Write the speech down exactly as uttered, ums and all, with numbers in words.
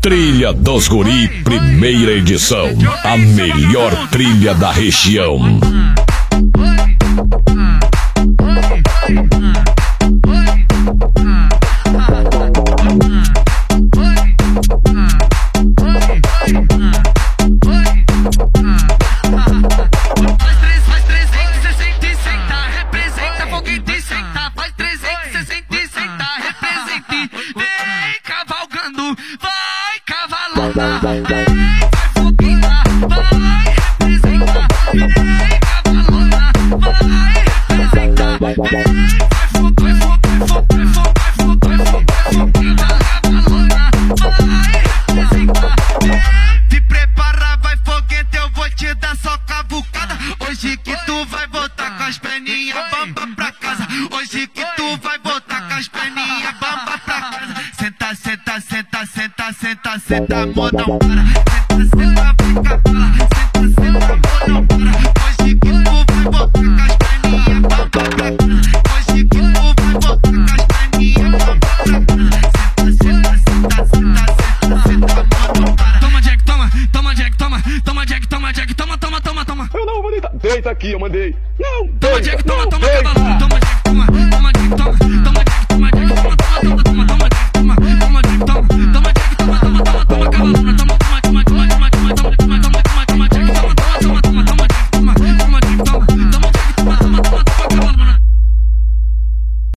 Trilha dos Guri, primeira edição. A melhor trilha da região. Se prepara, vai foguete, eu vou te dar só cavucada. Hoje que tu vai voltar com as perninhas bamba pra casa. Hoje que tu vai voltar com as perninhas bamba pra casa. Senta, senta, senta, senta, senta, senta, amor, não para. Senta, senta, fica cala. Senta, senta, amor, não para. Hoje que tu vai voltar com as perninhas bamba pra casa. Hoje que tu vai voltar com as perninhas bamba pra casa. Senta, senta, senta, senta, senta, senta, amor, não para. Toma, Jack, toma, toma, Jack, toma, toma, Jack, toma, Jack, toma, toma, toma, toma. Eu não, mandei, tá. Deita aqui, eu mandei. Não, Toma, deita, Jack, toma, não, toma, deita. cavalo. Toma, Jack, toma, toma, Jack, toma, toma, Jack.